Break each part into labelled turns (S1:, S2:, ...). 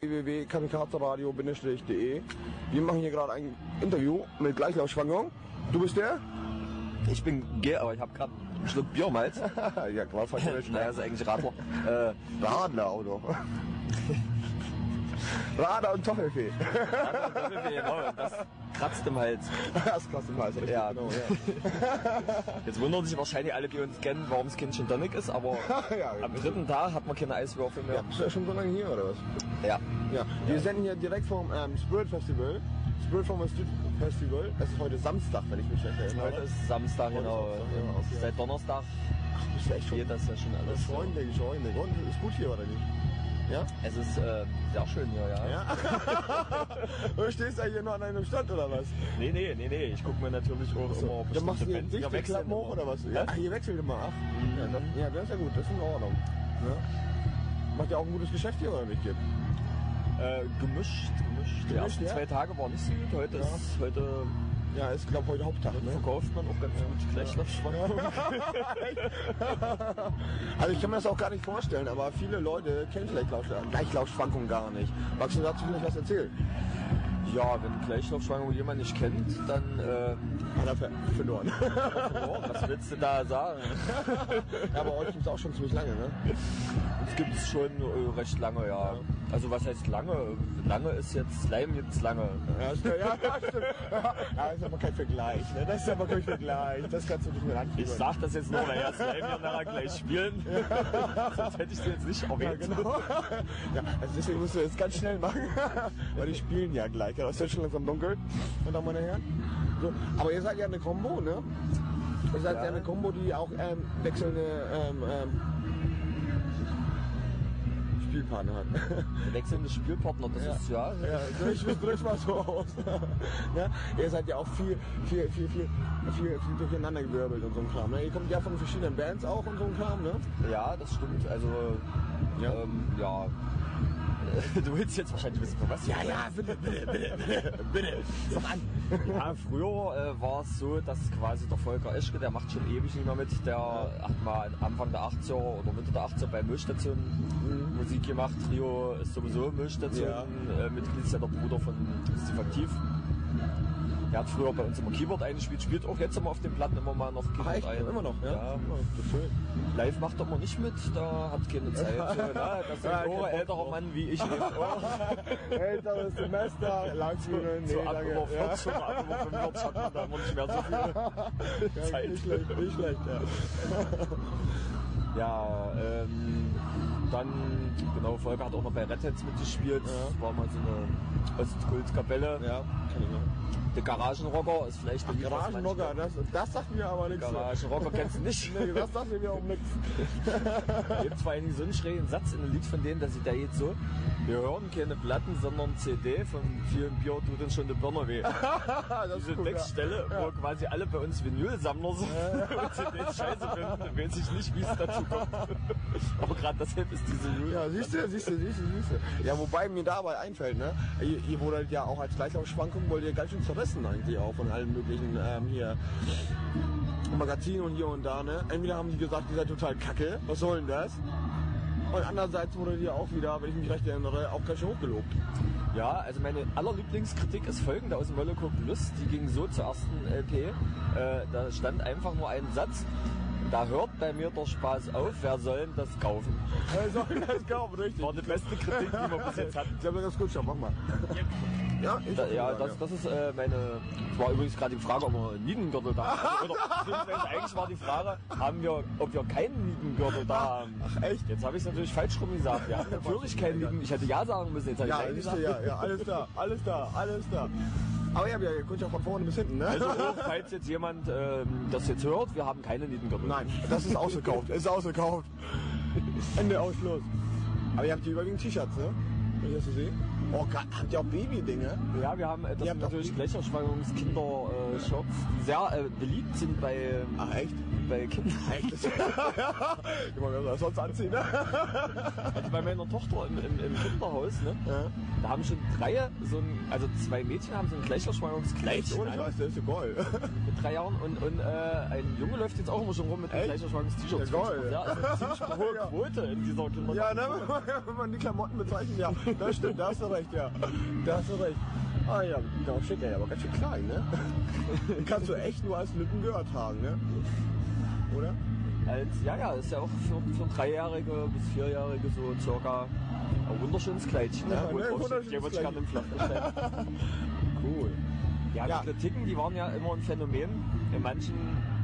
S1: www.kamikazeradio-de. Wir machen hier gerade ein Interview mit Gleichlaufschwangung. Du bist der?
S2: Ich bin G, aber ich habe gerade einen Schluck Bier im Hals.
S1: Ja, klar,
S2: Naja, ist eigentlich Radler.
S1: Radler, oder? Radler und Toffelfee.
S2: Radler und Toffelfee, genau. Das kratzt im Hals.
S1: Das kratzt im Hals, richtig,
S2: ja.
S1: Genau, ja.
S2: Jetzt wundern sich wahrscheinlich alle, die uns kennen, warum es kein Gin Tonic ist, aber
S1: ja,
S2: am dritten Tag hat man keine Eiswürfel mehr.
S1: Ja, bist du ja schon so lange hier, oder was?
S2: Ja.
S1: Ja. Wir senden hier direkt vom Spirit Festival. Spirit vom Festival. Es ist heute Samstag, wenn ich mich recht erinnere.
S2: Heute ist Samstag, genau.
S1: Samstag, ja, okay.
S2: Seit Donnerstag
S1: Bist du echt schon?
S2: geht das ja schon alles.
S1: Freunde. Und ist gut hier, oder nicht? Ja?
S2: Es ist sehr schön hier, ja.
S1: Ja? Du stehst ja hier nur an einem Stand, oder was?
S2: Nee. Ich gucke mir natürlich auch immer
S1: Dann machst du hier
S2: Bands.
S1: dicht die Klappen hoch, oder was? Ja, hier wechselt immer. Ach, ja, das ist ja gut, das ist in Ordnung. Ja? Macht ja auch ein gutes Geschäft hier, oder nicht?
S2: Gemischt. Die ersten 2 Tage war nicht so gut. Heute ist
S1: Ja, ist glaube heute Haupttag. Ne?
S2: Verkauft man auch ganz gut Gleichlaufschwangungen.
S1: Also ich kann mir das auch gar nicht vorstellen, aber viele Leute kennen Gleichlaufschwankungen gar nicht. Magst du dazu vielleicht was erzählen?
S2: Ja, wenn Gleichlaufschwangungen jemand nicht kennt, dann
S1: hat er verloren.
S2: Was willst du da sagen?
S1: Ja, aber euch gibt es auch schon ziemlich lange, ne?
S2: Das gibt es schon recht lange, ja. Also was heißt lange? Lange ist jetzt, Slime gibt's lange.
S1: Ja, stimmt. Ja, das ist aber kein Vergleich. Ne? Das ist aber kein Vergleich. Das kannst du nicht mehr anführen.
S2: Ich sag das jetzt nur, weil ja Slime ja nachher gleich spielen. Sonst hätte ich sie jetzt nicht erwähnt.
S1: Ja, genau. Ja, also deswegen musst du jetzt ganz schnell machen. Weil die spielen ja gleich. Ja, es wird schon langsam dunkel. Und dann, meine Herren. So. Aber ihr seid ja eine Kombo, ne? Ihr seid ja eine Kombo, die auch wechselnde Spielpartner hat.
S2: Wechselnde Spielpartner, das ist ja.
S1: Ich drück's mal so aus. Ja, ihr seid ja auch viel durcheinandergewirbelt und so ein Kram. Ne? Ihr kommt ja von verschiedenen Bands auch und so ein Kram, ne?
S2: Ja, das stimmt. Also, ja. Du willst jetzt wahrscheinlich wissen, von was?
S1: Ja, bitte. Sag an.
S2: Ja, früher war es so, dass quasi der Volker Eschke, der macht schon ewig nicht mehr mit, der hat mal Anfang der 80er oder Mitte der 80er bei Müllstation Musik gemacht. Trio ist sowieso Müllstation, Mitglied ist ja der Bruder von Steve Aktiv. Er hat früher bei uns immer Keyboard eingespielt, spielt auch jetzt immer auf den Platten immer mal noch Keyboard ein.
S1: Immer noch, ja.
S2: Schön. Live macht er immer nicht mit, da hat keine Zeit. So, das ist ein älterer Mann wie ich eben auch.
S1: Älteres Semester, Langschulen,
S2: so ab über 40 oder ab über 45 hat man da immer nicht mehr so viel Zeit.
S1: Nicht schlecht, ja.
S2: Ja, dann, genau, Volker hat auch noch bei Red Hats mitgespielt. Das war mal so eine Ostkultkapelle.
S1: Ja, kann ich noch.
S2: Der Garagenrocker ist vielleicht ein
S1: Garagenrocker, das sagt mir aber nichts.
S2: Garagenrocker kennst du nicht?
S1: Nee, das sagt mir auch nichts.
S2: Gibt zwar eigentlich so einen schrägen Satz in einem Lied von denen, dass ich da jetzt so: Wir hören keine Platten, sondern CD, von vielen Bier tut uns schon die Birne weh. Diese Textstelle, wo quasi alle bei uns Vinylsammler sind und CDs scheiße finden, weiß ich nicht, wie es dazu kommt. Aber gerade deshalb ist diese
S1: Ja, siehst du. Ja, wobei mir dabei einfällt, ne? Ihr wurdet ja auch als Gleichlaufschwankung, wollt ihr ganz schön zerrissen eigentlich auch von allen möglichen hier Magazinen und hier und da, ne? Entweder haben die gesagt, ihr seid total kacke, was soll denn das? Und andererseits wurde ihr auch wieder, wenn ich mich recht erinnere, auch ganz schön hochgelobt.
S2: Ja, also meine allerlieblingskritik ist folgende aus dem Molecular Plus, die ging so zur ersten LP, da stand einfach nur ein Satz: Da hört bei mir der Spaß auf, wer soll denn das kaufen?
S1: Wer soll das kaufen, richtig.
S2: War die beste Kritik, die wir bis jetzt hatten.
S1: Ich habe ganz gut schon, mach mal. Ja,
S2: das ist meine. Das war übrigens gerade die Frage, ob wir einen Niedengürtel da haben. Oder beziehungsweise eigentlich war die Frage, ob wir keinen Niedengürtel da haben.
S1: Ach echt?
S2: Jetzt habe ich es natürlich falsch rum gesagt. Wir haben natürlich keinen Nieden. Ich hätte ja sagen müssen. Jetzt habe ich nein gesagt.
S1: Ja, alles da. Aber ja, ihr könnt ja von vorne bis hinten, ne?
S2: Also falls jetzt jemand das jetzt hört, wir haben keine Niedengürtel.
S1: Nein, das ist ausverkauft. Ende Ausschluss. Aber ihr habt die überwiegend T-Shirts, ne? Wenn ich das so sehe. Oh, habt ihr auch Baby-Dinge?
S2: Ja, wir haben das sind natürlich Gleicherschwangungskinder-Shirts, die sehr beliebt sind bei,
S1: Echt?
S2: bei Kindern.
S1: Echt? Ich meine, was sonst anziehen, ne?
S2: Also bei meiner Tochter im Kinderhaus, ne?
S1: Ja.
S2: Da haben schon also 2 Mädchen haben so ein Gleicherschwangungskleid
S1: Ohne Scheiß, das ist ja geil.
S2: mit 3 Jahren und ein Junge läuft jetzt auch immer schon rum mit einem Gleicherschwangungst-T-Shirt.
S1: Ja, geil.
S2: Ja, also eine ziemlich hohe Quote in dieser Kindergarten.
S1: Ja, ne, wenn man die Klamotten bezeichnet, ja, das stimmt, da hast du recht, ja. Da hast du recht. Ah ja, genau, schick, ja, aber ganz schön klein, ne? Den kannst du echt nur als Lückengehör tragen, ne? Oder?
S2: Ja, ist ja auch für 3-Jährige bis 4-Jährige so circa ein wunderschönes Kleidchen.
S1: Ja,
S2: wo
S1: ne,
S2: drauf steht,
S1: wunderschönes
S2: hier würde ich gerne im Flach bestellen.
S1: Cool.
S2: Ja,
S1: Ja.
S2: die Kritiken, die waren ja immer ein Phänomen. In manchen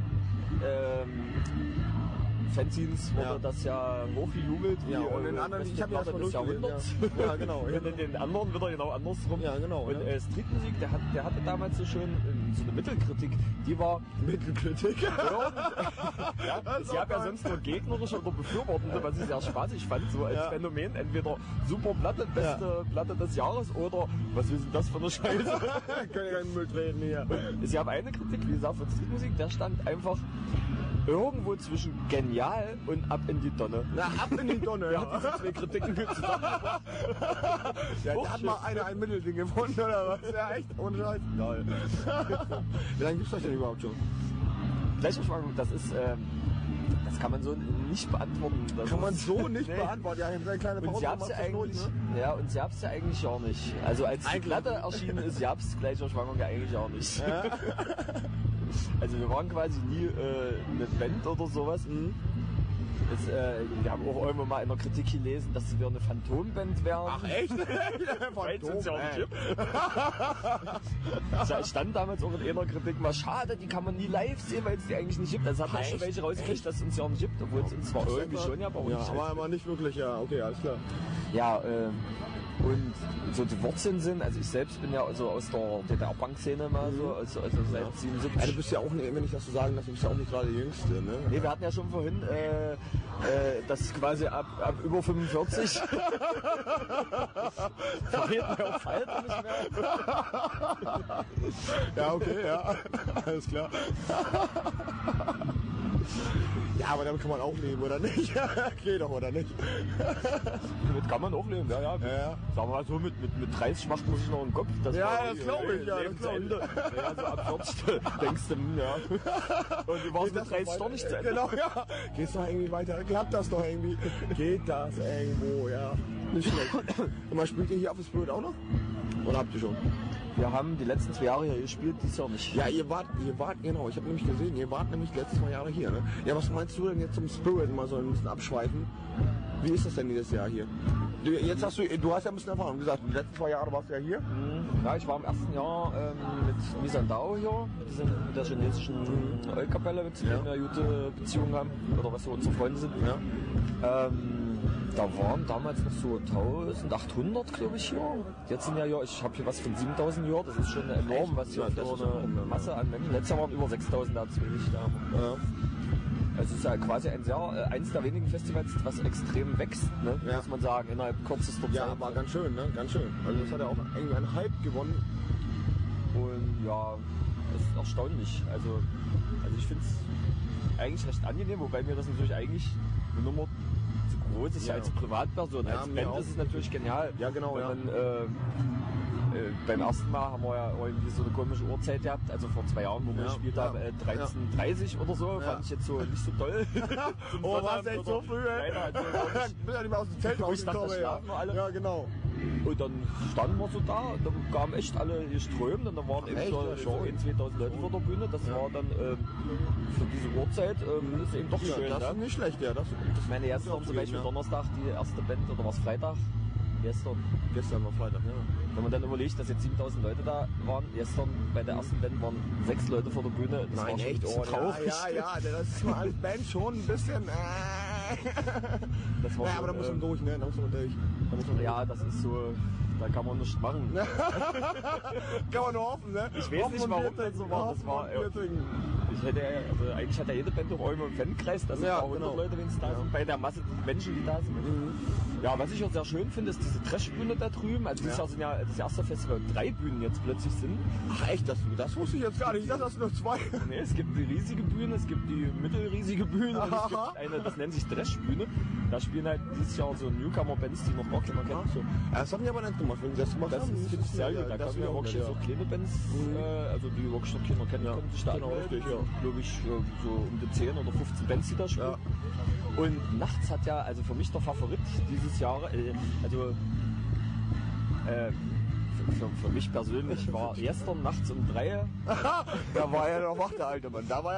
S2: Fanzines wurde das ja hochgejubelt.
S1: Ja, und in anderen, ich habe ja erstmal
S2: des
S1: durchgelesen.
S2: Jahrhunderts.
S1: Ja, genau.
S2: Und in den anderen wieder genau andersrum.
S1: Ja, genau.
S2: Und
S1: Ja.
S2: Streetmusik, der hatte damals so schön so eine Mittelkritik, die war...
S1: Mittelkritik.
S2: Ja, es gab ja sonst nur gegnerische oder befürwortende, was ich sehr spaßig fand, so als Phänomen. Entweder super Platte, beste Platte des Jahres oder was ist denn das für eine Scheiße?
S1: Ich kann ja keinen Müll treten hier.
S2: Es gab eine Kritik, wie gesagt, von Streetmusik, der stand einfach irgendwo zwischen genial und ab in die Tonne.
S1: Na, ab in die Tonne,
S2: Ja, diese 2 Kritiken zusammengebracht.
S1: Ja, da hat mal ein Mittelding gefunden, oder was? Ja, echt? Ohne Scheiß? Geil. Wie lange gibt's euch denn überhaupt schon?
S2: Gleicherschwangung, das ist, das kann man so nicht beantworten. Das
S1: Kann man
S2: ist-
S1: so nicht
S2: Nee.
S1: beantworten. Ja, eine kleine
S2: Und
S1: Pause.
S2: sie hab's ja
S1: macht das
S2: eigentlich,
S1: Not, ne?
S2: ja, und sie hab's ja eigentlich auch nicht. Also als die
S1: Eigentlich.
S2: Platte erschienen ist, gab's Gleicherschwangung ja eigentlich auch nicht.
S1: Ja.
S2: Also wir waren quasi nie eine Band oder sowas. Wir haben auch irgendwann mal in der Kritik gelesen, dass wir eine Phantomband wären.
S1: Ach, echt?
S2: Weil es uns ja auch nicht
S1: Phantom,
S2: gibt. Es stand damals auch in einer Kritik mal, schade, die kann man nie live sehen, weil es die eigentlich nicht gibt. Also hat man schon
S1: Echt?
S2: welche rausgekriegt, dass es uns ja auch nicht gibt, obwohl es uns zwar irgendwie schon ja bei uns
S1: Ja, aber nicht wirklich, ja. Okay, alles klar.
S2: Ja, und so die Wurzeln sind, also ich selbst bin ja also aus der DDR-Punk-Szene mal so, also seit
S1: Ja, du
S2: 77.
S1: bist ja auch, wenn ich das so sagen darf, du bist ja auch nicht gerade der Jüngste, ne?
S2: Nee, wir hatten ja schon vorhin, dass quasi ab über 45 verreden wir aufs Alter nicht mehr.
S1: Ja, okay, ja. Alles klar. Ja, aber damit kann man auch leben, oder nicht? Geht doch, oder nicht?
S2: Damit kann man auch leben, ja.
S1: Ja.
S2: Sagen wir mal so, mit 30 macht man sich noch einen Kopf. Das
S1: Ja,
S2: war
S1: das glaube ich, ja, das glaub ich.
S2: Lebensende. Ja, so ab 40 denkst du, ja. Und du warst mit 30 doch nicht zu Ende.
S1: Genau, ja. Geht's doch irgendwie weiter? Klappt das doch irgendwie? Geht das irgendwo, ja. Nicht schlecht. Und mal spielt ihr hier auf das Spirit auch noch? Oder habt ihr schon?
S2: Wir haben die letzten 2 Jahre hier gespielt, dieses Jahr nicht.
S1: Ja, ihr wart, genau, ich habe nämlich gesehen, ihr wart nämlich die letzten 2 Jahre hier, ne? Ja, was meinst du denn jetzt zum Spirit, mal so ein bisschen abschweifen? Wie ist das denn dieses Jahr hier? Du hast ja ein bisschen Erfahrung gesagt, die letzten 2 Jahre warst du ja hier.
S2: Ja, ich war im ersten Jahr mit Misandao hier, mit der chinesischen Ölkapelle, mit der wir gute Beziehungen haben, oder was so unsere Freunde sind.
S1: Ja.
S2: Da waren damals noch so 1800, glaube ich, hier. Jetzt sind ja hier, ich habe hier was von 7000 hier, das ist schon enorm, was hier
S1: Ja, das
S2: für
S1: ist
S2: eine
S1: enorm,
S2: Masse an Menschen. Letztes Jahr waren über 6000 da, zu wenig da.
S1: Ja.
S2: Also es ist ja quasi eins der wenigen Festivals, was extrem wächst, ne?
S1: Ja.
S2: Muss man sagen, innerhalb kürzester Zeit.
S1: Ja, war ganz schön, ne? Ganz schön. Also das hat ja auch irgendwie einen Hype gewonnen.
S2: Und ja, das ist erstaunlich. Also ich finde es eigentlich recht angenehm, wobei mir das natürlich eigentlich eine Nummer zu groß ist, ja, als Privatperson.
S1: Ja,
S2: Als
S1: mir
S2: Band
S1: auch.
S2: ist es natürlich genial.
S1: Ja, genau,
S2: Wenn
S1: ja.
S2: man, beim ersten Mal haben wir ja irgendwie so eine komische Uhrzeit gehabt, also vor 2 Jahren, wo wir
S1: Ja,
S2: gespielt
S1: ja.
S2: haben, 13:30 oder so,
S1: Ja.
S2: fand ich jetzt so nicht so toll.
S1: Oh, war's echt so früh, ey?
S2: Nein, also wirklich.
S1: Ich bin ja nicht mehr aus dem Zelt
S2: Wo ich dachte,
S1: rausgekommen,
S2: das
S1: ja.
S2: schlafen wir alle.
S1: Ja, genau.
S2: Und dann standen wir so da, und dann kamen echt alle geströmt und dann waren eben
S1: Echt?
S2: so,
S1: Ja,
S2: so
S1: schön.
S2: 1.000-2.000 Leute vor der Bühne. Das war dann für diese Uhrzeit ist eben doch
S1: Ja,
S2: schön.
S1: das
S2: Ne?
S1: ist nicht schlecht, ja. Das
S2: Ich meine, jetzt
S1: auch
S2: zum
S1: zu
S2: Beispiel
S1: gehen, ja.
S2: Donnerstag die erste Band, oder was Freitag? Gestern.
S1: Gestern war Freitag, ja.
S2: Wenn man dann überlegt, dass jetzt 7.000 Leute da waren, gestern bei der ersten Band waren 6 Leute vor der Bühne. Das war schon ein bisschen traurig.
S1: Ja, das ist mal als Band schon ein bisschen.
S2: Das war
S1: Ja,
S2: schon,
S1: aber da muss man durch, ne? Da muss man durch. Da muss man durch.
S2: ja, das ist so, da kann man nichts machen.
S1: Kann man nur hoffen, ne?
S2: Ich weiß nicht, warum das so war. Das war, eigentlich hat ja jede Band auch immer einen Fankreis, dass
S1: Ja,
S2: ein paar hundert
S1: genau.
S2: Leute wenigstens da sind, bei der Masse Menschen, die da sind. Ja, was ich auch sehr schön finde, ist diese Trashbühne da drüben. Also dieses Jahr sind ja das erste Festival 3 Bühnen jetzt plötzlich sind.
S1: Ach echt, das wusste ich jetzt gar nicht. Ich dachte, das sind nur 2.
S2: Nee, es gibt die riesige Bühne, es gibt die mittelriesige Bühne und es gibt eine, das nennt sich Trashbühne. Da spielen halt dieses Jahr so Newcomer-Bands, die noch gar keiner kennt. So.
S1: Das haben die aber nicht gemacht, wenn sie das gemacht
S2: Das
S1: haben.
S2: finde ich sehr gut. Da kommen ja wirklich so kleine Bands, also die wirklich noch keiner kennt, können sich da
S1: genau,
S2: anmelden.
S1: richtig, ja.
S2: Glaube ich, so um die 10 oder 15 Bands, die da spielen.
S1: Ja.
S2: Und nachts hat ja, also für mich der Favorit dieses Jahr, für mich persönlich war gestern nachts um 3.
S1: Da war ja noch wach, der alte Mann. Da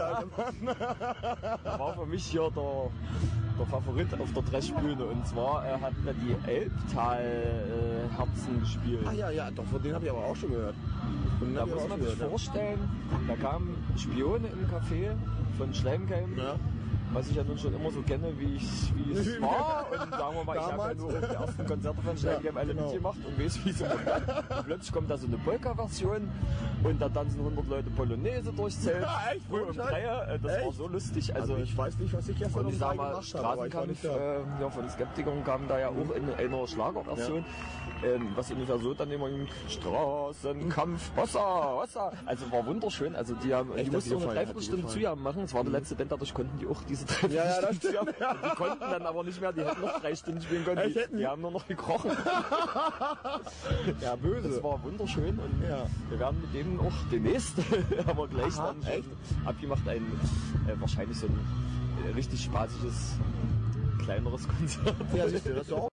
S2: war für mich hier der Favorit auf der Trashbühne. Und zwar hat da die Elbtal-Herzen gespielt.
S1: Ach ja, doch, von denen habe ich aber auch schon gehört.
S2: Da muss man sich vorstellen, da kamen Spione im Café von Schleimkeim.
S1: Ja.
S2: Was ich ja nun schon immer so kenne, wie es war. Und sagen wir mal, ich habe ja nur auf die ersten Konzerte von Schleimkeim alle mitgemacht und weiß, wie es immer war. Und plötzlich kommt da so eine Polka-Version und da tanzen 100 Leute Polonaise durchs Zelt.
S1: Ja, echt?
S2: Früh um 3. Das war so lustig.
S1: Also ich weiß nicht, was ich gestern
S2: und ich
S1: um
S2: sag
S1: 3
S2: mal,
S1: gemacht habe. aber ich war nicht
S2: Straßenkampf
S1: da.
S2: von den Skeptikern kam da ja auch in einer Schlagerversion. Was ungefähr so dann immer Straßenkampf, Hossa. Also war wunderschön. Also die mussten auch eine Dreiviertelstunde zu machen. Es war die letzte Band, dadurch konnten die auch diese Dreiviertelstunde zu haben. Die konnten dann aber nicht mehr, die hätten noch 3 Stunden spielen können. Die haben nur noch gekrochen.
S1: Ja, böse.
S2: Das war wunderschön und wir werden mit denen auch demnächst, haben wir gleich dann schon abgemacht, wahrscheinlich so ein richtig spaßiges, kleineres Konzert.
S1: Ja, siehst du, das ist auch